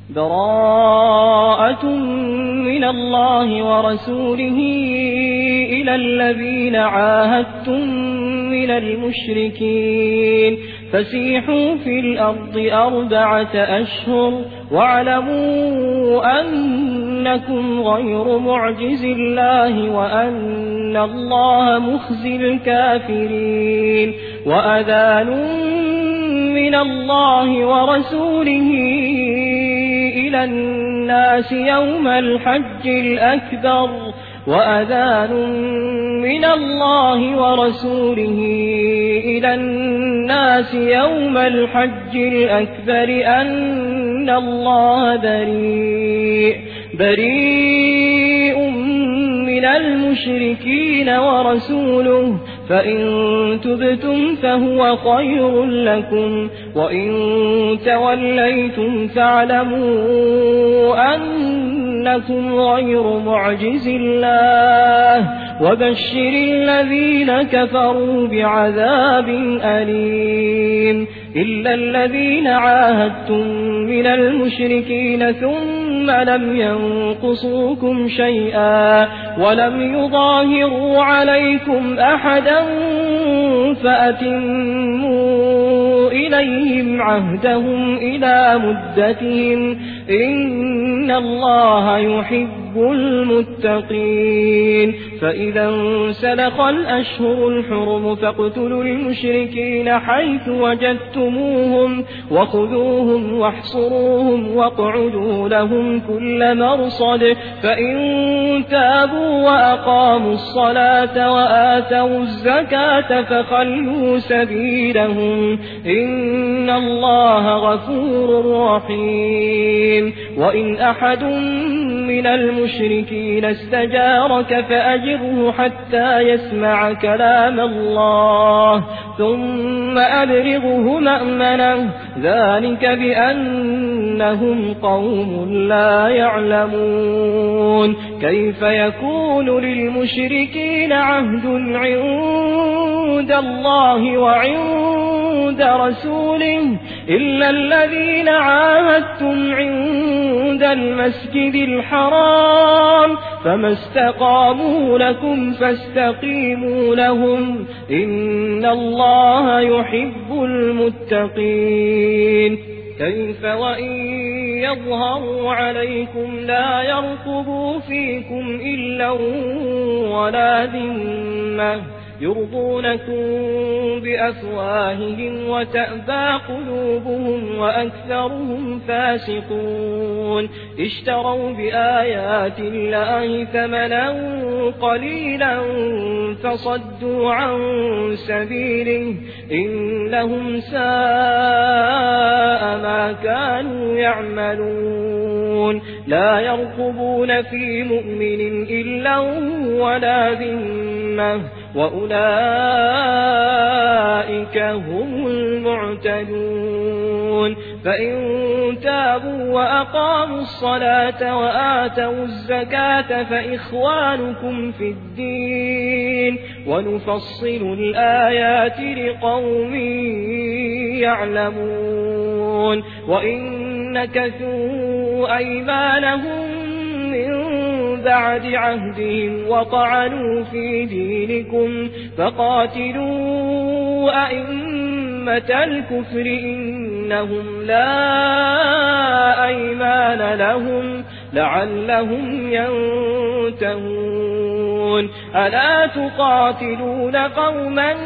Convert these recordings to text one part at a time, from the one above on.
براءة من الله ورسوله إلى الذين عاهدتم من المشركين فسيحوا في الأرض 4 أشهر واعلموا أنكم غير معجز الله وأن الله مخزي الكافرين وأذان من الله ورسوله إلى الناس يوم الحج الأكبر وأذان من الله ورسوله إلى الناس يوم الحج الأكبر أن الله بريء من المشركين ورسوله فإن تبتم فهو خير لكم وإن توليتم فاعلموا أنكم غير معجز الله وبشر الذين كفروا بعذاب أليم إلا الذين عاهدتم من المشركين ثم لم ينقصوكم شيئا ولم يظاهروا عليكم أحدا فأتموا إليهم عهدهم إلى مدتهم إن الله يحب المتقين فإذا انسلخ الأشهر الحرم فاقتلوا المشركين حيث وجدتموهم وخذوهم واحصروهم واقعدوا لهم كل مرصد فإن تابوا وأقاموا الصلاة وآتوا الزكاة فخلوا سبيلهم إن الله غفور رحيم وإن أحد من المشركين استجارك فأجره حتى يسمع كلام الله ثم أبلغه مأمنه ذلك بأنهم قوم لا يعلمون كيف يكون للمشركين عهد عند الله وعند رسوله إلا الذين عاهدتم عند المسجد الحرام فما استقاموا لكم فاستقيموا لهم إن الله يحب المتقين كيف وإن يظهروا عليكم لا يرقبوا فيكم إلا ولا ذمة يرضونكم بأفواههم وتأبى قلوبهم وأكثرهم فاسقون اشتروا بآيات الله ثمنا قليلا فصدوا عن سبيله إنهم ساء ما كانوا يعملون لا يرقبون في مؤمن إلا ولا ذمة وأولئك هم المعتدون فإن تابوا وأقاموا الصلاة وآتوا الزكاة فإخوانكم في الدين ونفصل الآيات لقوم يعلمون وإن نكثوا أيمانهم من بعد عهدهم وطعنوا في دينكم فقاتلوا أئمة الكفر إنهم لا أيمان لهم لعلهم ينتهون ألا تقاتلون قوما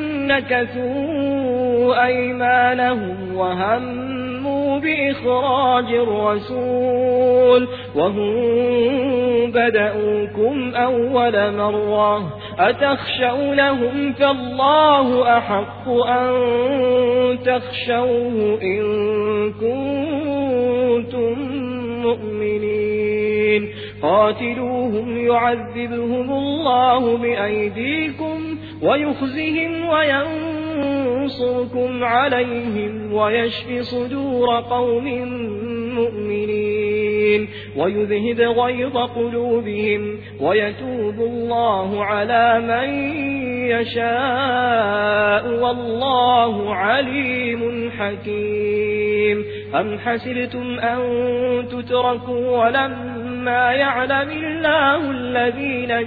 نكثوا أيمانهم وهموا بإخراج الرسول وهم بدأوكم أول مرة أتخشونهم فالله أحق أن تخشوه إن كنتم مؤمنين قاتلوهم يعذبهم الله بأيديكم ويخزهم وينصركم عليهم ويشف صدور قوم مؤمنين ويذهب غيظ قلوبهم ويتوب الله على من يشاء والله عليم حكيم أم حسبتم أن تتركوا ولما يعلم الله الذين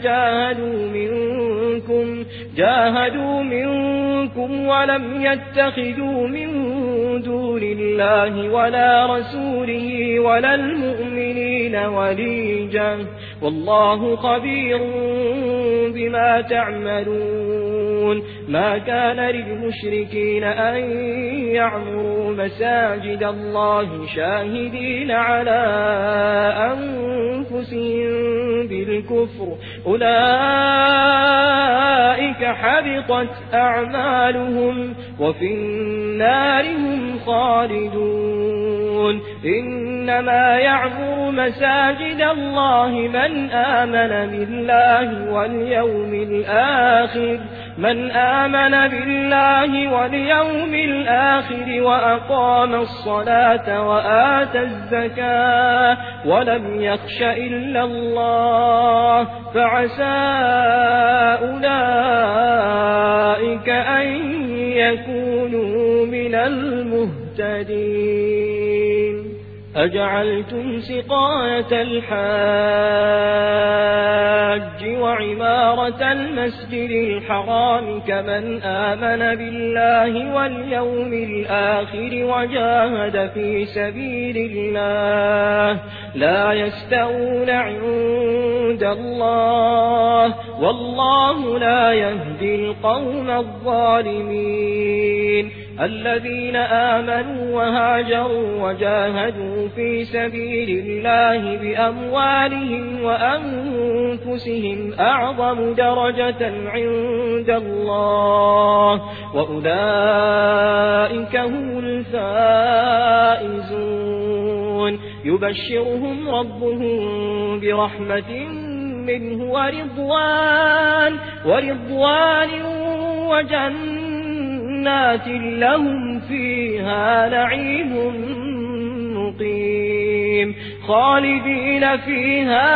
جاهدوا منكم ولم يتخذوا من دون الله ولا رسوله ولا المؤمنين وليجا والله خبير بما تعملون ما كان للمشركين أن يعمروا مساجد الله شاهدين على أنفسهم بالكفر أولئك حبطت أعمالهم وفي النار هم خالدون إنما يعمر مساجد الله من آمن بالله واليوم الآخر وأقام الصلاة وآتى الزكاة ولم يخش إلا الله فعسى أولئك أن يكونوا من المهتدين أجعلتم سقاية الحاج وعمارة المسجد الحرام كمن آمن بالله واليوم الآخر وجاهد في سبيل الله لا يستوون عند الله والله لا يهدي القوم الظالمين الذين آمنوا وهاجروا وجاهدوا في سبيل الله بأموالهم وأنفسهم أعظم درجة عند الله وأولئك هم الفائزون يبشرهم ربهم برحمة منه ورضوان وجنات لهم فيها نعيم مقيم خالدين فيها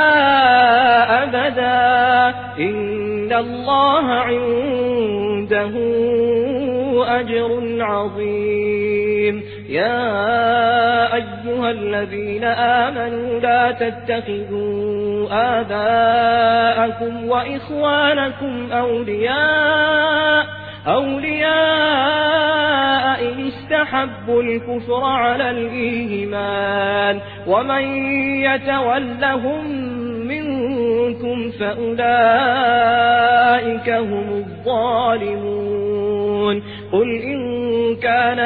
أبدا إن الله عنده أجر عظيم يا أيها الذين آمنوا لا تتخذوا آباءكم وإخوانكم أولياء إن استحبوا الكفر على الإيمان ومن يتولهم منكم فأولئك هم الظالمون قل إن كان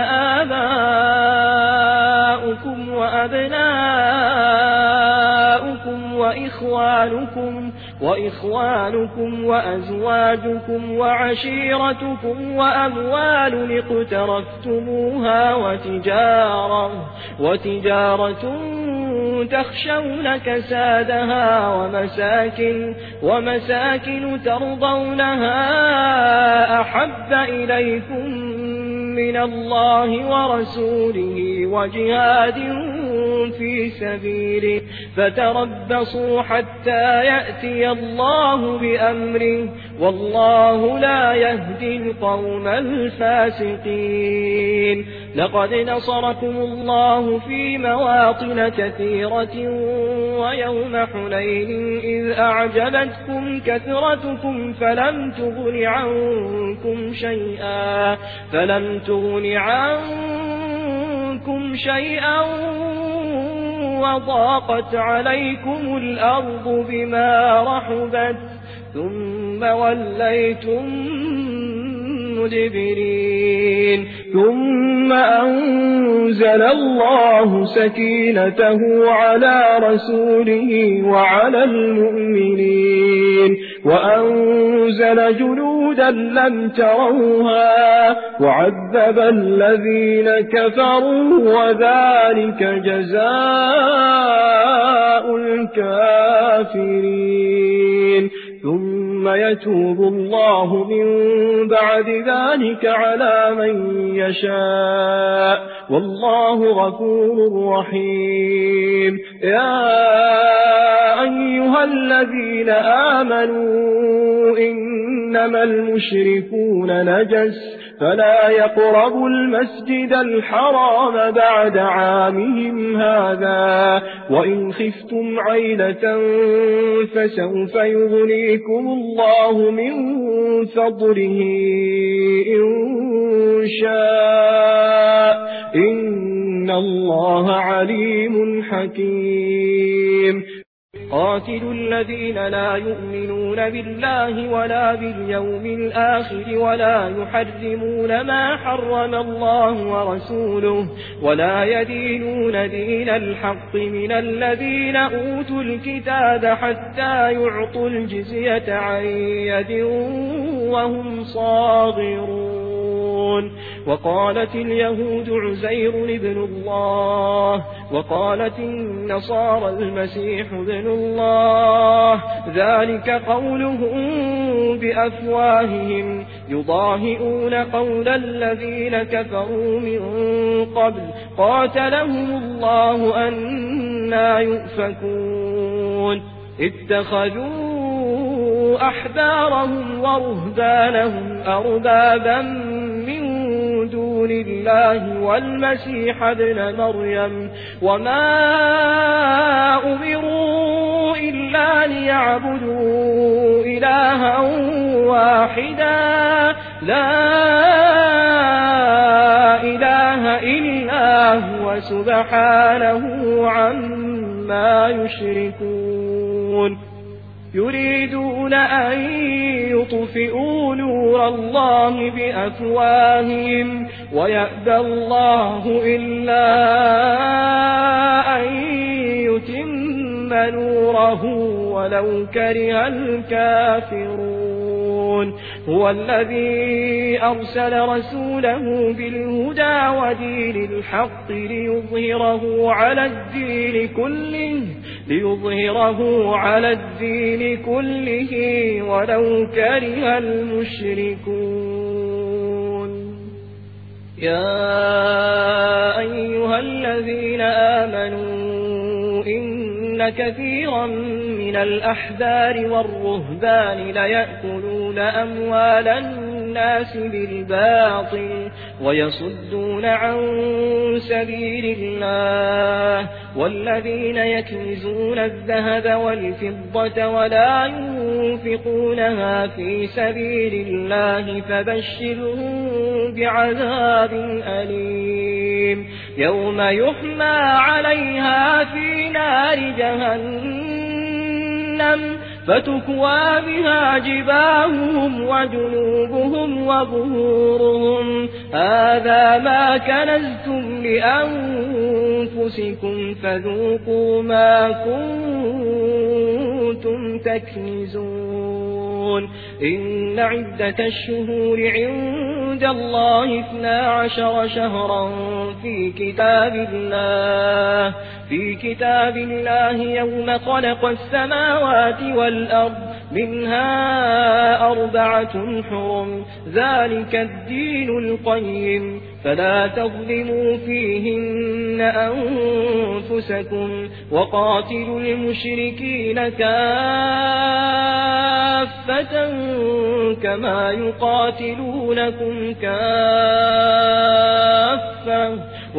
آباؤكم وأبناؤكم وإخوانكم وأزواجكم وعشيرتكم وأموال اقترفتموها وتجارة تخشون كسادها ومساكن ترضونها أحب إليكم من الله ورسوله وجهاد في سبيله فتربصوا حتى يأتي الله بأمره والله لا يهدي القوم الفاسقين لقد نصركم الله في مواطن كثيرة ويوم حنين إذ أعجبتكم كثرتكم فلم تغن عنكم شيئا وضاقت عليكم الأرض بما رحبت ثم وليتم مدبرين ثم أنزل الله سكينته على رسوله وعلى المؤمنين وأنزل جنودا لم تروها وعذب الذين كفروا وذلك جزاء الكافرين ثم يتوب الله من بعد ذلك على من يشاء والله غفور رحيم يا أيها الذين آمنوا إن إنما المشركون نجس فلا يقربوا المسجد الحرام بعد عامهم هذا وإن خفتم عيلة فسوف يغنيكم الله من فضله إن شاء إن الله عليم حكيم قاتلوا الذين لا يؤمنون بالله ولا باليوم الآخر ولا يحرمون ما حرم الله ورسوله ولا يدينون دين الحق من الذين أوتوا الكتاب حتى يعطوا الجزية عن يد وهم صاغرون وقالت اليهود عزير ابن الله وقالت النصارى المسيح ابن الله ذلك قولهم بأفواههم يضاهئون قول الذين كفروا من قبل قاتلهم الله أنى يؤفكون اتخذوا أحبارهم ورهبانهم أربابا من دون الله والمسيح ابن مريم وما أمروا إلا ليعبدوا إلها واحدا لا إله إلا هو سبحانه عما يشركون يريدون أن يطفئوا نور الله بأفواههم ويأبى الله إلا أن يتم نوره ولو كره الكافرون هو الذي أرسل رسوله بالهدى ودين الحق ليظهره على الدين كله ولو كره المشركون يا أيها الذين آمنوا إن كثيرا من الأحبار والرهبان ليأكلون أموال الناس بالباطل ويصدون عن سبيل الله والذين يكنزون الذهب والفضة ولا ينفقونها في سبيل الله فبشرهم بعذاب أليم يوم يحمى عليها في نار جهنم فتكوى بها جباههم وجنوبهم وظهورهم هذا ما كنزتم لأنفسكم فذوقوا ما كنتم تكنزون إن عدة الشهور عند الله 12 شهرا في كتاب الله يوم خلق السماوات والأرض منها 4 حرم ذلك الدين القيم فلا تظلموا فيهن أنفسكم وقاتلوا المشركين كافة كما يقاتلونكم كافة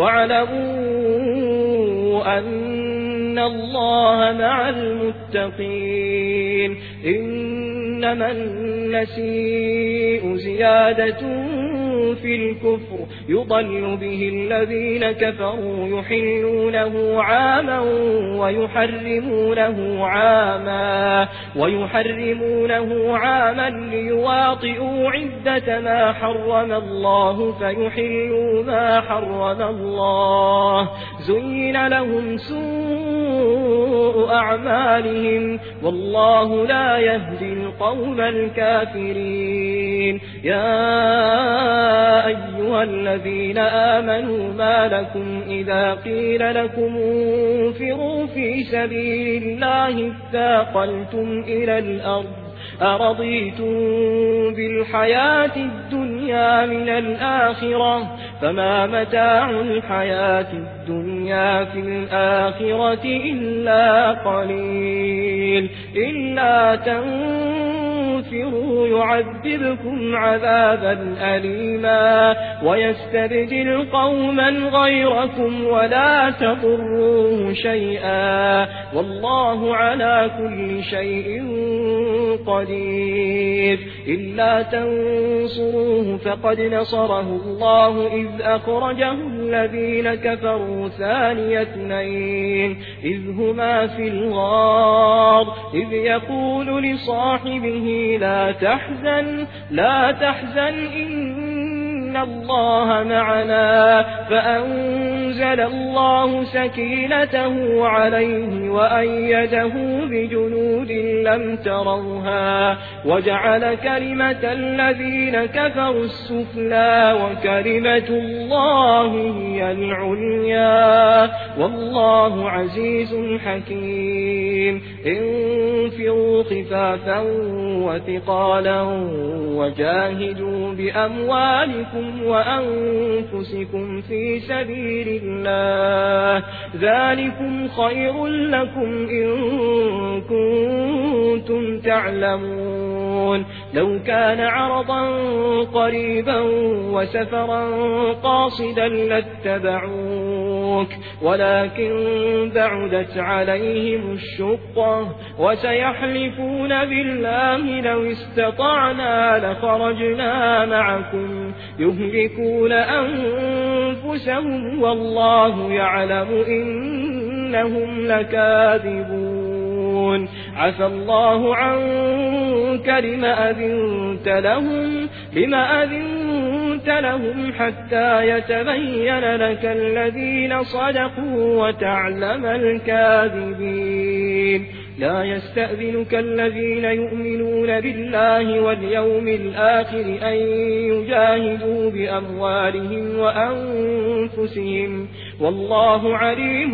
واعلموا أن الله مع المتقين إنما النسيء زيادة في الكفر يضل به الذين كفروا يحلونه عاما ويحرمونه عاما ليواطئوا عدة ما حرم الله فيحلوا ما حرم الله زين لهم سوء أعمالهم والله لا يهدي القوم الكافرين يا أيها الذين آمنوا ما لكم إذا قيل لكم انفروا في سبيل الله اثاقلتم إلى الأرض أرضيتم بالحياة الدنيا من الآخرة فما متاع الحياة الدنيا في الآخرة إلا قليل إلا تنفروا تنفروا يعذبكم عذابا أليما ويستبدل قوما غيركم ولا تضروه شيئا والله على كل شيء قدير. إلا تنصروه فقد نصره الله إذ أخرجه الذين كفروا ثاني اثنين إذ هما في الغار إذ يقول لصاحبه لا تحزن إن الله معنا فأنزل الله سكينته عليه وأيده بجنود لم تروها وجعل كلمة الذين كفروا السفلى وكلمة الله هي العليا والله عزيز حكيم. انفروا خفافا وثقالا وجاهدوا بأموالكم وأنفسكم في سبيل الله ذلكم خير لكم إن كنتم تعلمون. لو كان عرضا قريبا وسفرا قاصدا لاتبعوك ولكن بعدت عليهم الشقة وسيحلفون بالله لو استطعنا لخرجنا معكم يهلكون أنفسهم والله يعلم إنهم لكاذبون. عفى الله عنك لما أذنت لهم حتى يتبين لك الذين صدقوا وتعلم الكاذبين. لا يستأذنك الذين يؤمنون بالله واليوم الآخر أن يجاهدوا بأموالهم وأنفسهم والله عليم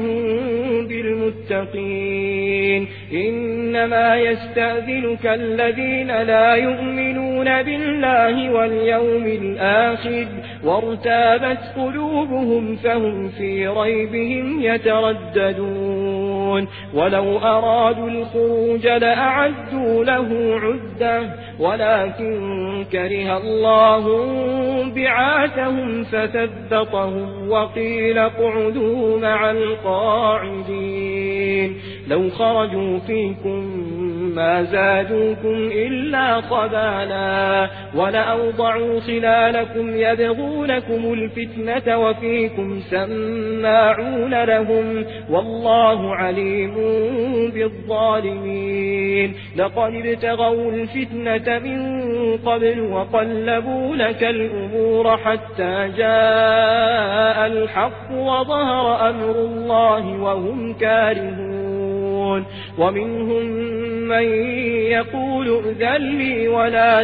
بالمتقين. إنما يستأذنك الذين لا يؤمنون بالله واليوم الآخر وارتابت قلوبهم فهم في ريبهم يترددون. ولو أرادوا الخروج لأعدوا له عدة ولكن كره الله بعاثهم فثبطهم وقيل اقعدوا مع القاعدين. لو خرجوا فيكم ما زادوكم إلا خبالا ولأوضعوا خلالكم يبغونكم الفتنة وفيكم سماعون لهم والله عليم بالظالمين. لقد ابتغوا الفتنة من قبل وقلبوا لك الأمور حتى جاء الحق وظهر أمر الله وهم كارهون. ومنهم من يقول ائذن لي ولا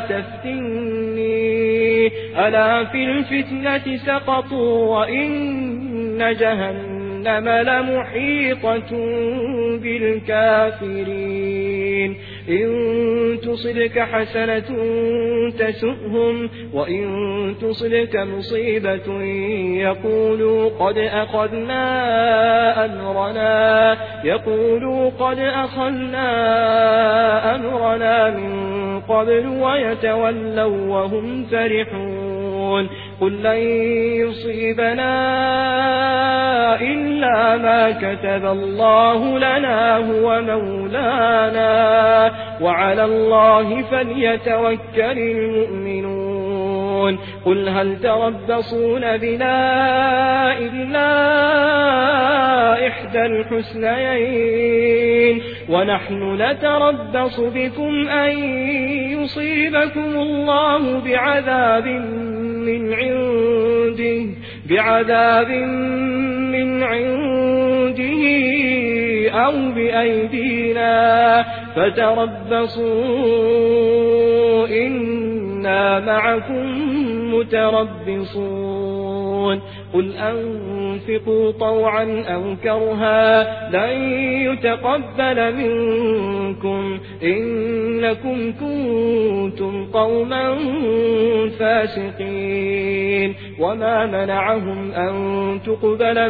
تفتني ألا في الفتنة سقطوا وإن جهنم لمحيطة بالكافرين. إن تصبك حسنة تسؤهم وإن تصبك مصيبة يقولوا قد أخذنا أمرنا من قبل ويتولوا وهم فرحون. قل لن يصيبنا إلا ما كتب الله لنا هو مولانا وعلى الله فليتوكل المؤمنون. قل هل تربصون بنا إلا إحدى الحسنيين ونحن نتربص بكم أن يصيبكم الله بعذاب من عنده أو بأيدينا فتربصوا إنا معكم متربصون. قل أنفقوا طوعا أو كرها لن يتقبل منكم إنكم كنتم قوما فاسقين وما منعهم أن تقبل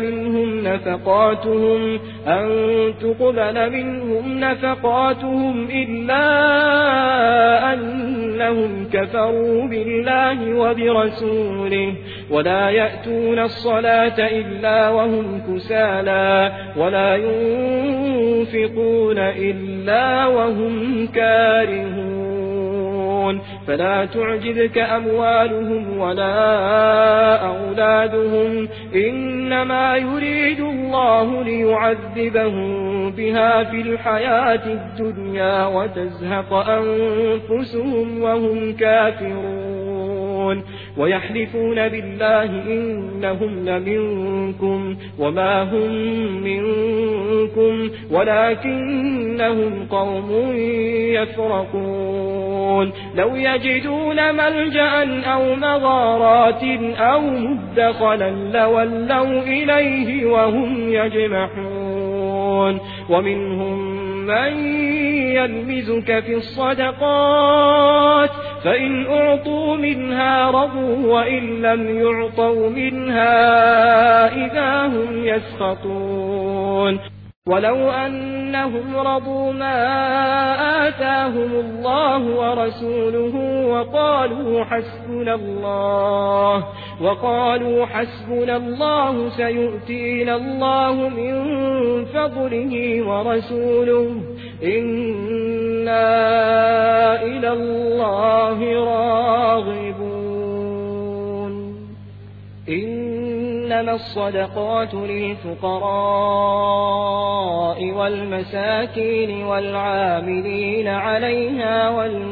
منهم نفقاتهم إلا أنهم كفروا بالله وبرسوله ولا يأتون الصلاة إلا وهم كسالى ولا ينفقون إلا وهم كارهون فلا تعجبك أموالهم ولا أولادهم إنما يريد الله ليعذبهم بها في الحياة الدنيا وتزهق أنفسهم وهم كافرون ويحلفون بالله إنهم لمنكم وما هم منكم ولكنهم قوم يفرقون لو يجدون ملجأ أو مغارات أو مدخلا لولوا إليه وهم يجمحون ومنهم من يلمزك في الصدقات فإن أعطوا منها رضوا وإن لم يعطوا منها إذا هم يسخطون ولو أنهم رضوا ما آتاهم الله ورسوله وقالوا حسبنا الله سيؤتينا الله من فضله ورسوله إنا إلى الله راغبون إنما الصدقات للفقراء والمساكين والعاملين عليها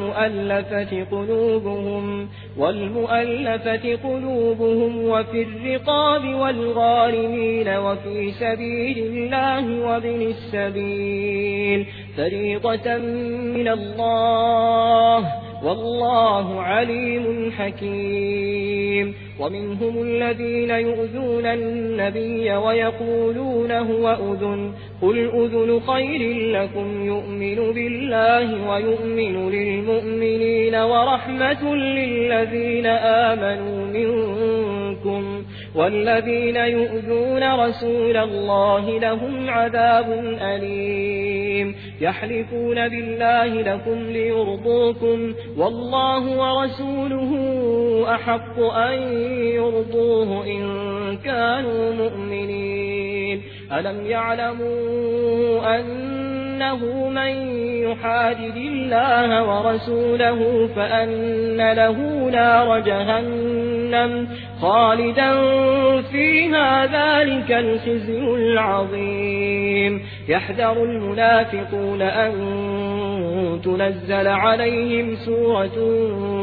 والمؤلفة قلوبهم وفي الرقاب والغارمين وفي سبيل الله وابن السبيل فريضة من الله والله عليم حكيم ومنهم الذين يؤذون النبي ويقولون هو أذن قل أذن خير لكم يؤمن بالله ويؤمن للمؤمنين ورحمة للذين آمنوا منكم والذين يؤذون رسول الله لهم عذاب أليم يحلفون بالله لكم ليرضوكم والله ورسوله أحق أن يرضوه إن كانوا مؤمنين ألم يعلموا أنه من يحادد الله ورسوله فأن له نار جهنم خالدا فيها ذلك الخزي العظيم يحذر المنافقون أن تنزل عليهم سورة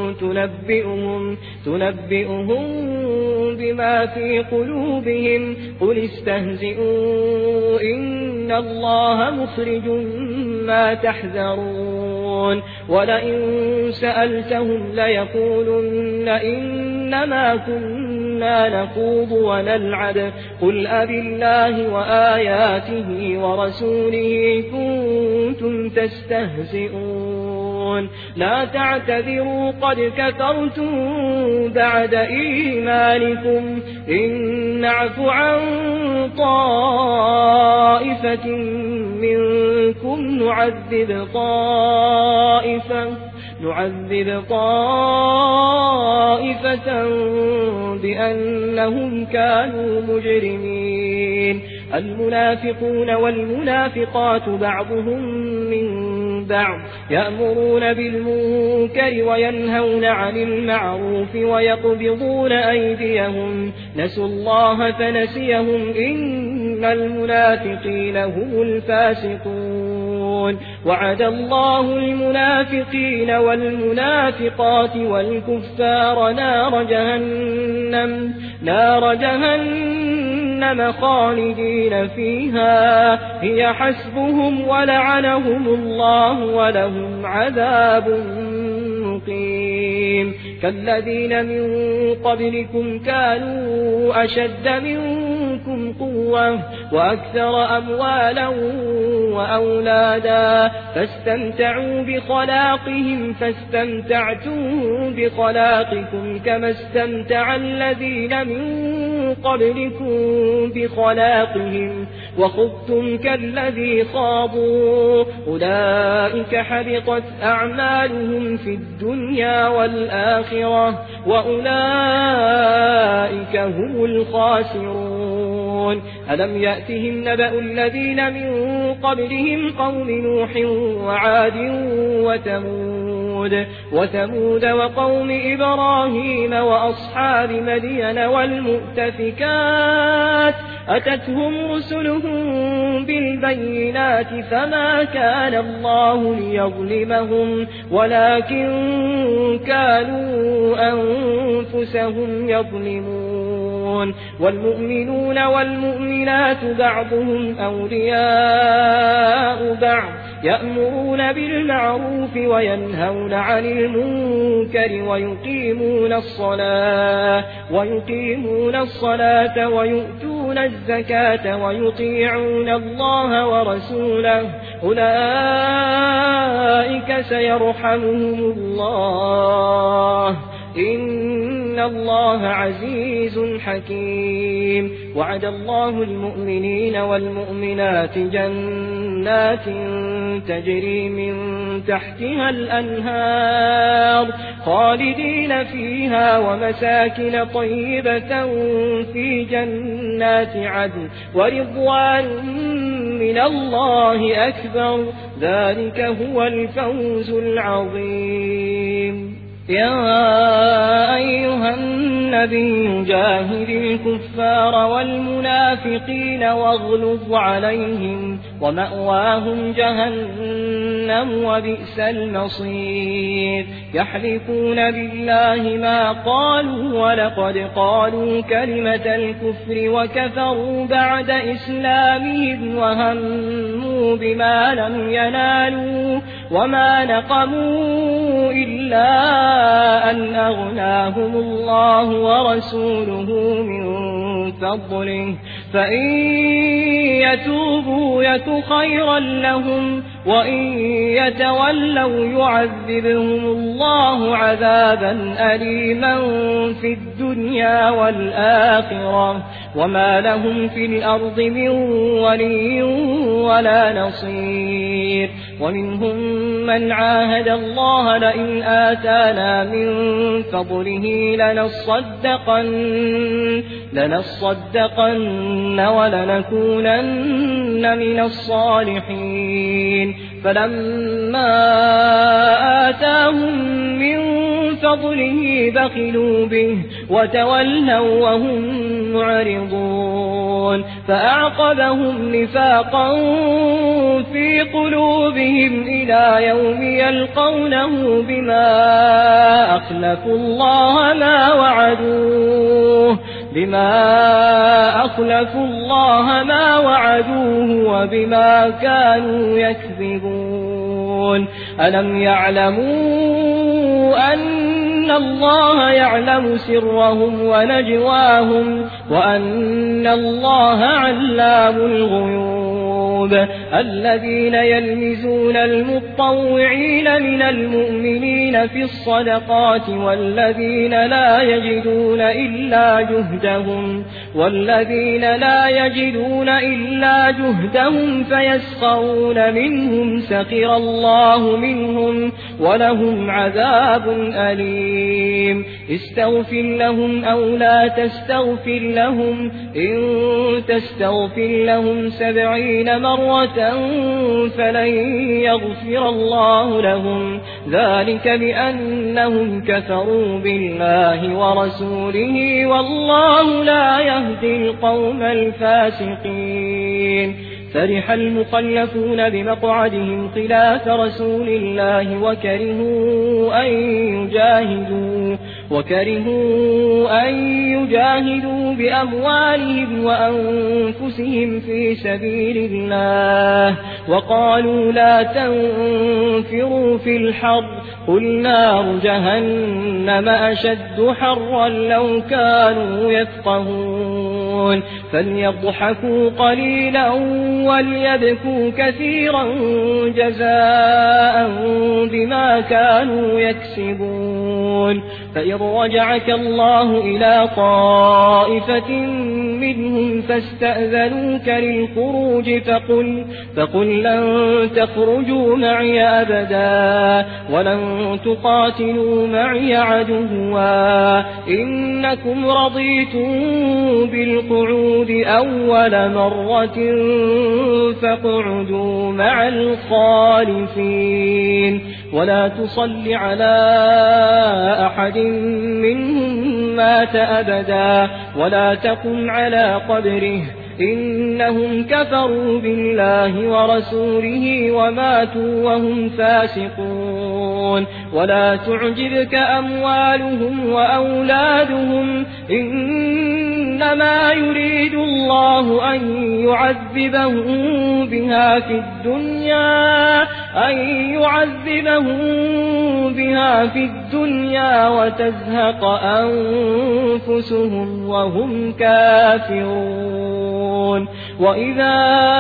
تنبئهم بما في قلوبهم قل استهزئوا إن الله مخرج ما تحذرون ولئن سألتهم ليقولن إنما كنا نخوض ونلعب قل أبالله وآياته ورسوله كنتم تستهزئون لا تعتذروا قد كفرتم بعد إيمانكم إن نعف عن طائفة منكم نعذب طائفة بأنهم كانوا مجرمين المنافقون والمنافقات بعضهم من بعض يأمرون بالمنكر وينهون عن المعروف ويقبضون أيديهم نسوا الله فنسيهم إن المنافقين هم الفاسقون وعد الله المنافقين والمنافقات والكفار نار جهنم خالدين فيها هي حسبهم ولعنهم الله ولهم عذاب مقيم كالذين من قبلكم كانوا أشد منكم قوة وأكثر أموالا وأولادا فاستمتعوا بخلاقهم فاستمتعتم بخلاقكم كما استمتع الذين من قبلكم بخلاقهم وخضتم كالذي خاضوا أولئك حبطت أعمالهم في الدنيا والآخرة وأولئك هم الخاسرون ألم يأتهم نبأ الذين من قبلهم قوم نوح وعاد وثمود وقوم إبراهيم وأصحاب مدين والمؤتفكات أتتهم رسلهم بالبينات فما كان الله ليظلمهم ولكن كانوا أنفسهم يظلمون والمؤمنون والمؤمنات بعضهم أولياء بعض يأمرون بالمعروف وينهون عن المنكر ويقيمون الصلاة ويؤتون الزكاة ويطيعون الله ورسوله أولئك سيرحمهم الله إن الله عزيز حكيم وعد الله المؤمنين والمؤمنات جنات تجري من تحتها الأنهار خالدين فيها ومساكن طيبة في جنات عدن ورضوان من الله أكبر ذلك هو الفوز العظيم يا أيها النبي جاهد الكفار والمنافقين واغلظ عليهم ومأواهم جهنم وبئس المصير يحلفون بالله ما قالوا ولقد قالوا كلمة الكفر وكفروا بعد إسلامهم وهموا بما لم ينالوا وما نقموا إلا أن أغناهم الله ورسوله من فضله فإن يتوبوا يك خيرا لهم وإن يتولوا يعذبهم الله عذابا أليما في الدنيا والآخرة وما لهم في الأرض من ولي ولا نصير ومنهم من عاهد الله لئن آتانا من فضله لنصدقن ولنكونن من الصالحين فلما آتاهم من فضله بخلوا به وتولوا وهم معرضون فأعقبهم نفاقا في قلوبهم إلى يوم يلقونه بما أخلفوا الله ما وعدوه وبما كانوا يكذبون ألم يعلموا أن الله يعلم سرهم ونجواهم وأن الله علام الغيوب الذين يلمزون المطوعين من المؤمنين في الصدقات والذين لا يجدون إلا جهدهم فيسخرون منهم سخر الله منهم ولهم عذاب أليم استغفر لهم أو لا تستغفر لهم إن تستغفر لهم 70 مرة فلن يغفر الله لهم ذلك بأنهم كفروا بالله ورسوله والله لا يهدي القوم الفاسقين فرح المخلفون بمقعدهم خلاف رسول الله وكرهوا أن يجاهدوا بأموالهم وأنفسهم في سبيل الله وقالوا لا تنفروا في الحر قل نار جهنم أشد حرا لو كانوا يفقهون فليضحكوا قليلا وليبكوا كثيرا جزاء بما كانوا يكسبون فإن رجعك الله إلى طائفة منهم فاستأذنوك للخروج فقل لن تخرجوا معي أبدا ولن تقاتلوا معي عدوا إنكم رضيتم بالقعود أول مرة فاقعدوا مع الخالفين ولا تصل على أحد منهم مات أبدا ولا تقم على قبره إنهم كفروا بالله ورسوله وماتوا وهم فاسقون ولا تعجبك أموالهم وأولادهم إنما يريد الله أن يعذبهم بها في الدنيا وتزهق أنفسهم وهم كافرون وإذا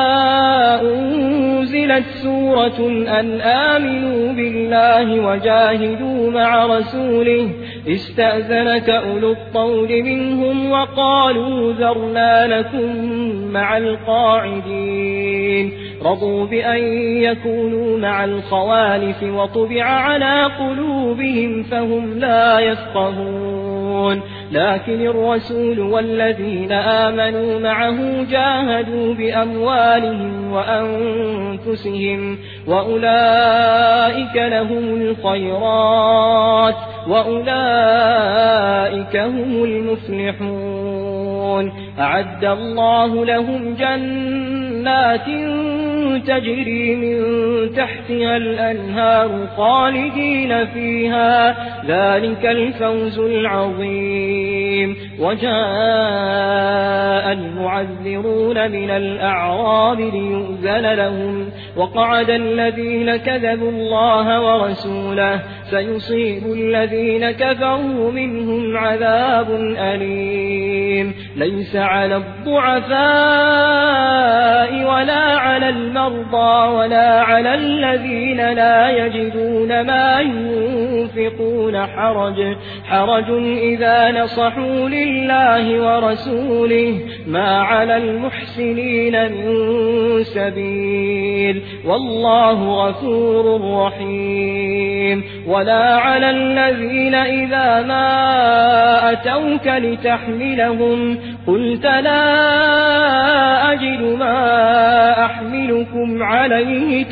أنزلت سورة أن آمنوا بالله وجاهدوا مع رسوله استأذنك أولو الطول منهم وقالوا ذرنا لكم مع القاعدين رضوا بأن يكونوا مع الخوالف وطبع على قلوبهم فهم لا يفقهون لكن الرسول والذين آمنوا معه جاهدوا بأموالهم وأنفسهم وأولئك لهم الخيرات وأولئك هم المفلحون أعد الله لهم جنات تجري من تحتها الأنهار خالدين فيها ذلك الفوز العظيم وجاء المعذرون من الأعراب ليؤذن لهم وقعد الذين كذبوا الله ورسوله سيصيب الذين كفروا منهم عذاب أليم ليس على الضعفاء ولا على المرضى ولا على الذين لا يجدون ما ينفقون حرج إذا نصحوا لله ورسوله ما على المحسنين من سبيل والله غفور رحيم ولا على الذين إذا ما أتوك لتحملهم قلت لا أجد ما أحملكم عليه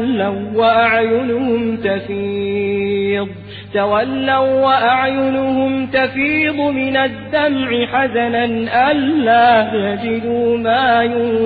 تولوا وأعينهم تفيض من الدمع حزنا ألا يجدوا ما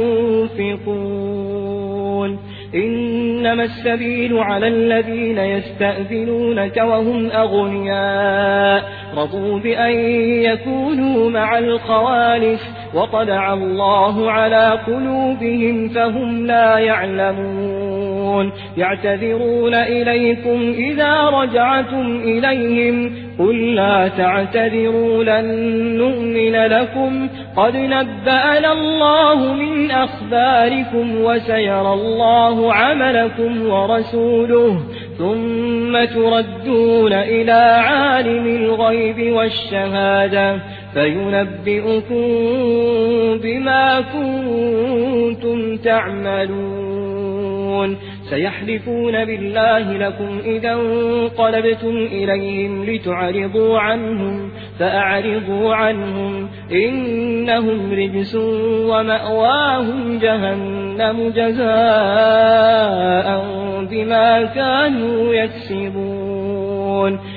ينفقون إنما السبيل على الذين يستأذنونك وهم أغنياء رضوا بأن يكونوا مع الخوالف وطبع الله على قلوبهم فهم لا يعلمون يعتذرون إليكم إذا رجعتم إليهم قل لا تعتذروا لن نؤمن لكم قد نبأنا الله من أخباركم وسيرى الله عملكم ورسوله ثم تردون إلى عالم الغيب والشهادة فينبئكم بما كنتم تعملون سيحلفون بالله لكم إذا انقلبتم إليهم لتعرضوا عنهم فأعرضوا عنهم إنهم رجس ومأواهم جهنم جزاء بما كانوا يكسبون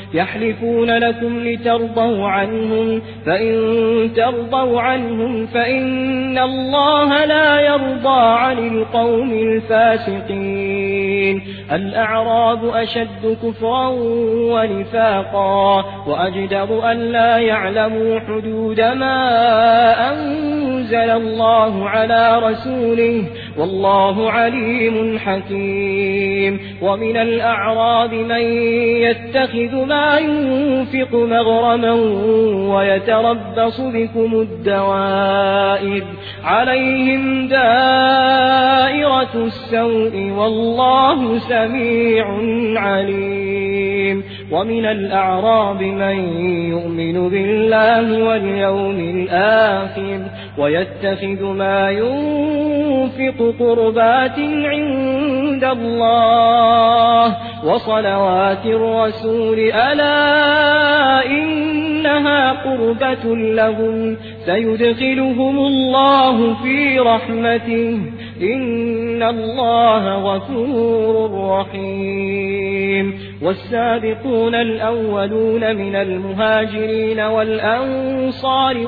يحلفون لكم لترضوا عنهم فإن ترضوا عنهم فإن الله لا يرضى عن القوم الفاسقين. الأعراب أشد كفرا ونفاقا وأجدر أن لا يعلموا حدود ما أنزل الله على رسوله والله عليم حكيم. ومن الأعراب من يتخذ ما ينفق مغرما ويتربص بكم الدوائر عليهم دائرة السوء والله سميع عليم. ومن الأعراب من يؤمن بالله واليوم الآخر ويتخذ ما ينفق قربات عند الله وصلوات الرسول ألا إنها قربة لهم سيدخلهم الله في رحمته إن الله غفور رحيم. والسابقون الأولون من المهاجرين والأنصار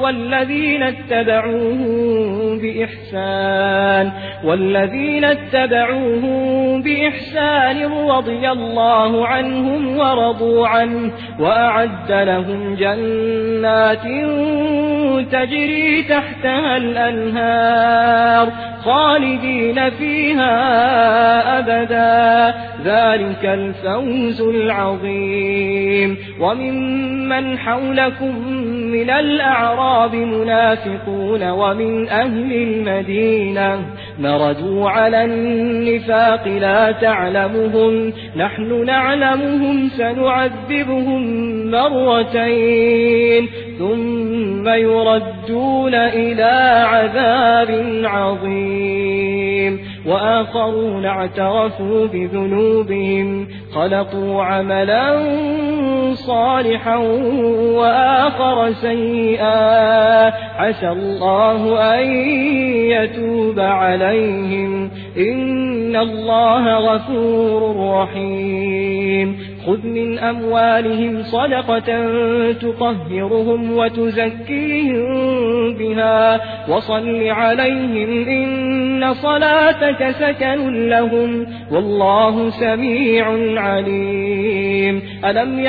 والذين اتبعوهم بإحسان رضي الله عنهم ورضوا عنه وأعد لهم جنات تجري تحتها الأنهار خالدين فيها أبدا ذلك الفوز العظيم. وممن حولكم من الأعراب منافقون ومن أهل المدينة مردوا على النفاق لا تعلمهم نحن نعلمهم سنعذبهم مرتين ثم يردون إلى عذاب عظيم. وآخرون اعترفوا بذنوبهم خلقوا عملا صالحا وآخر سيئا عسى الله أن يتوب عليهم إن الله غفور رحيم. خذ من أموالهم صدقة تطهرهم وتزكيهم بها وصل عليهم إن صلاتك سكن لهم والله سميع عليم. ألم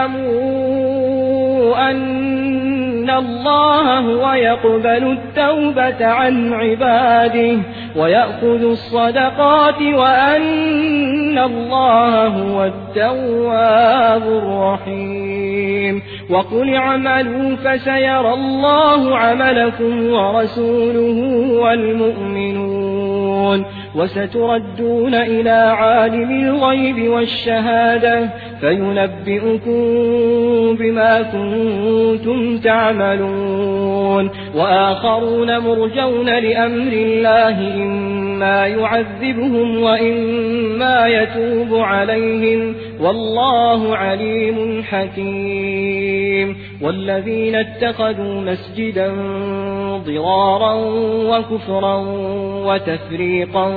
يعلموا أن الله هو يقبل التوبة عن عباده ويأخذ الصدقات وأن الله هو التواب الرحيم. وقل اعملوا فسيرى الله عملكم ورسوله والمؤمنون وستردون إلى عالم الغيب والشهادة فينبئكم بما كنتم تعملون. وآخرون مرجون لأمر الله إما يعذبهم وإما يتوب عليهم والله عليم حكيم. والذين اتخذوا مسجدا ضرارا وكفرا وتفريقا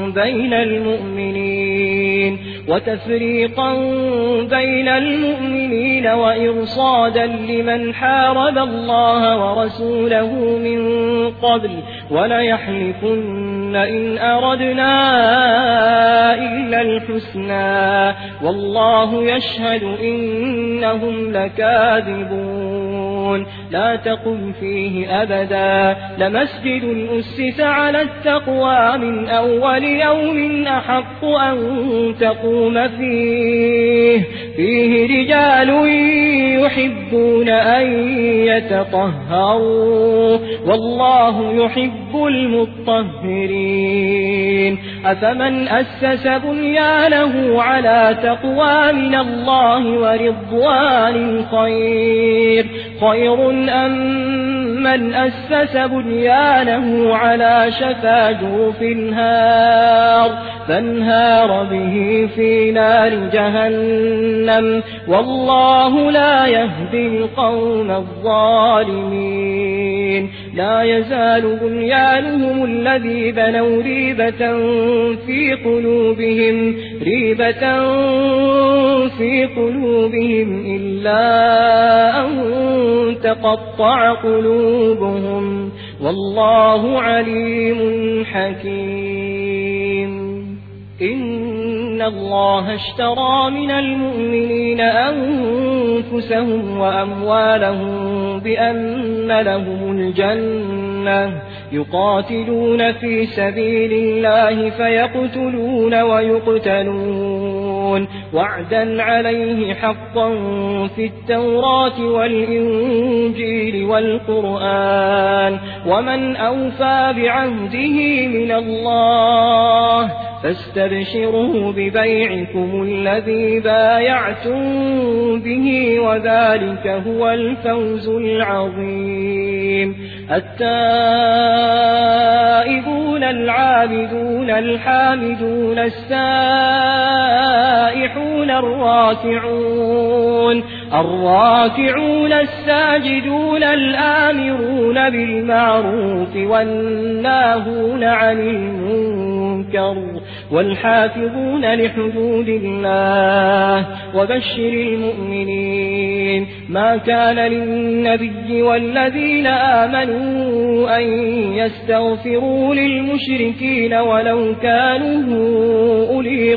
بين المؤمنين وإرصادا لمن حارب الله ورسوله من قبل وليحلفن إن أردنا إلا الحسنى والله يشهد إنهم لكاذبون. لا تقم فيه أبدا لمسجد أسس على التقوى من أول يوم أحق أن تقوم فيه رجال يحبون أن يتطهروا والله يحب المطهرين. أفمن أسس بنيانه على تقوى من الله ورضوان خير أم من أسس بنيانه على شفا جرف فانهار به في نار جهنم والله لا يهدي القوم الظالمين لا يزال بنيانهم الذي بنوا ريبة في قلوبهم إلا أن تقطع قلوبهم والله عليم حكيم إن الله اشترى من المؤمنين أنفسهم وأموالهم بأن لهم الجنة يقاتلون في سبيل الله فيقتلون ويقتلون وعدا عليه حقا في التوراة والإنجيل والقرآن ومن أوفى بعهده من الله فاستبشروا ببيعكم الذي بايعتم به وذلك هو الفوز العظيم التائبون العابدون الحامدون السائحون الراكعون الساجدون الآمرون بالمعروف والناهون عن المنكر والحافظون لحدود الله وبشر المؤمنين ما كان للنبي والذين آمنوا أن يستغفروا للمشركين ولو كانوا أولي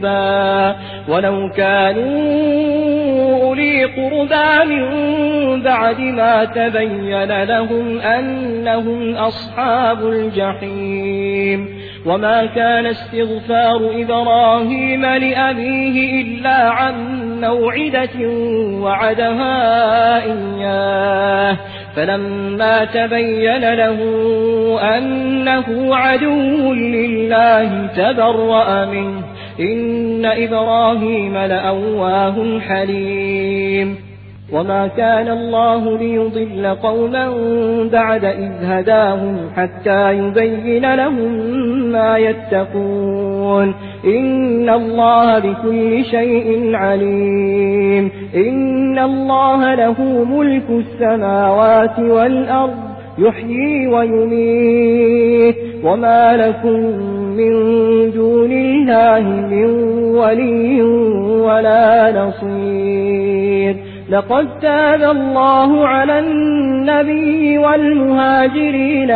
قربى من بعد ما تبين لهم أنهم أصحاب الجحيم وما كان استغفار إبراهيم لأبيه إلا عن موعدة وعدها إياه فلما تبين له أنه عدو لله تبرأ منه إن إبراهيم لأواه حليم وما كان الله ليضل قوما بعد إذ هداهم حتى يبين لهم ما يتقون إن الله بكل شيء عليم إن الله له ملك السماوات والأرض يحيي ويميت وما لكم من دون الله من ولي ولا نصير لقد تاب الله على النبي والمهاجرين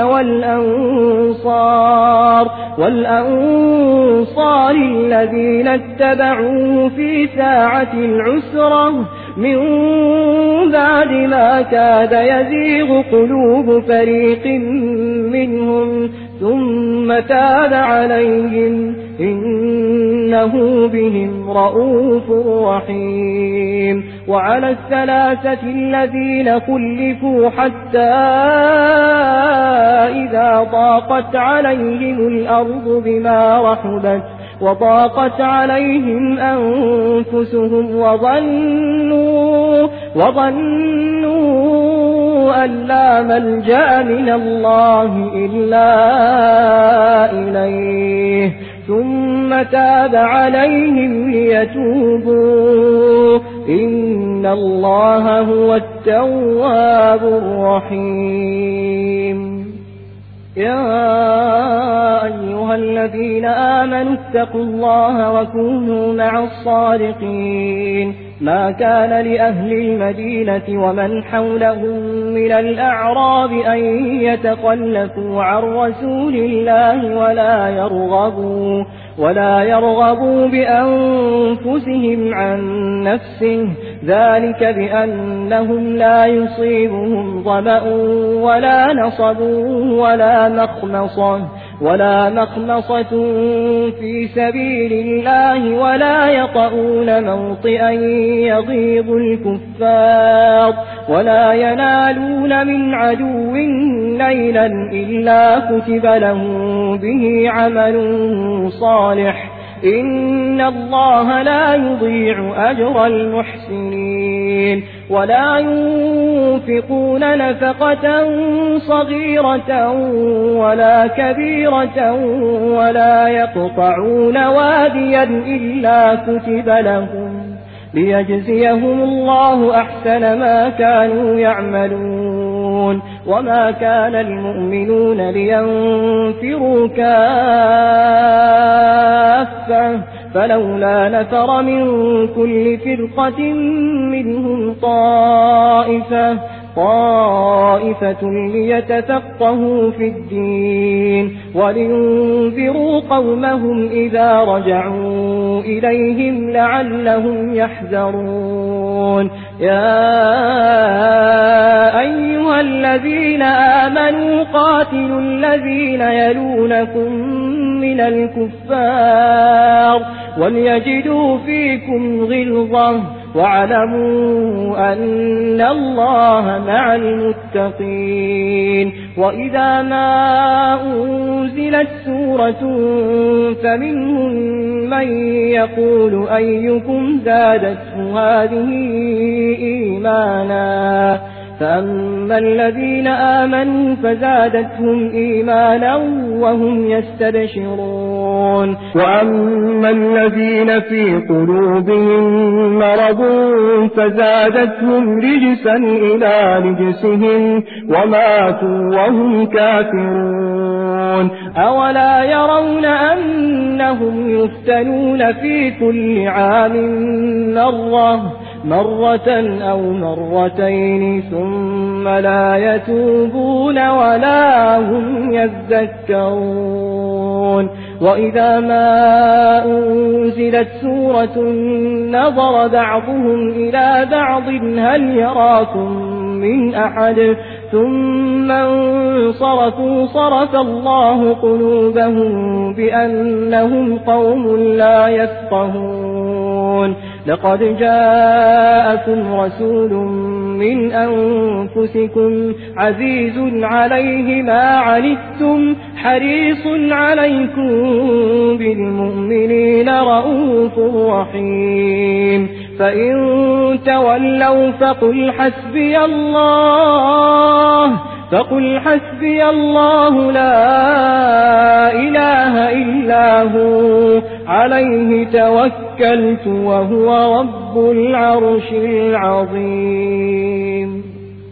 والأنصار الذين اتبعوه في ساعة العسرة من بعد ما كاد يزيغ قلوب فريق منهم ثم تاب عليهم إنه بهم رؤوف رحيم وعلى الثلاثة الذين خلفوا حتى إذا ضاقت عليهم الأرض بما رحبت وضاقت عليهم أنفسهم وظنوا أن لا ملجأ من الله إلا إليه ثم تاب عليهم ليتوبوا إن الله هو التواب الرحيم يا أيها الذين آمنوا اتقوا الله وكونوا مع الصادقين ما كان لأهل المدينة ومن حولهم من الأعراب أن يتخلفوا عن رسول الله ولا يرغبوا بأنفسهم عن نفسه ذلك بأنهم لا يصيبهم ظمأ ولا نصب ولا مخمصة في سبيل الله ولا يطؤون موطئا يغيظ الكفار ولا ينالون من عدو نيلا إلا كتب لهم به عمل صالح إن الله لا يضيع أجر المحسنين ولا ينفقون نفقة صغيرة ولا كبيرة ولا يقطعون واديا إلا كتب لهم ليجزيهم الله أحسن ما كانوا يعملون وما كان المؤمنون لينفروا كافة فلولا نفر من كل فرقة منهم طائفة ليتفقهوا في الدين ولينذروا قومهم إذا رجعوا إليهم لعلهم يحذرون يا أيها الذين آمنوا قاتلوا الذين يلونكم من الكفار وليجدوا فيكم غلظة واعلموا أن الله مع المتقين وإذا ما أنزلت سورة فمنهم من يقول أيكم زادته هذه إيمانا فأما الذين آمنوا فزادتهم إيمانا وهم يستبشرون وأما الذين في قلوبهم مرض فزادتهم رجسا إلى رجسهم وماتوا وهم كافرون أولا يرون أنهم يفتنون في كل عام مرة أو مرتين ثم لا يتوبون ولا هم يذكرون وإذا ما أنزلت سورة نظر بعضهم إلى بعض هل يراكم من أحد ثم انصرفوا صرف الله قلوبهم بأنهم قوم لا يفقهون لقد جاءكم رسول من أنفسكم عزيز عليه ما عنتم حريص عليكم بالمؤمنين رؤوف رحيم فإن تولوا فقل حسبي الله لا إله إلا هو عليه توكلت وهو رب العرش العظيم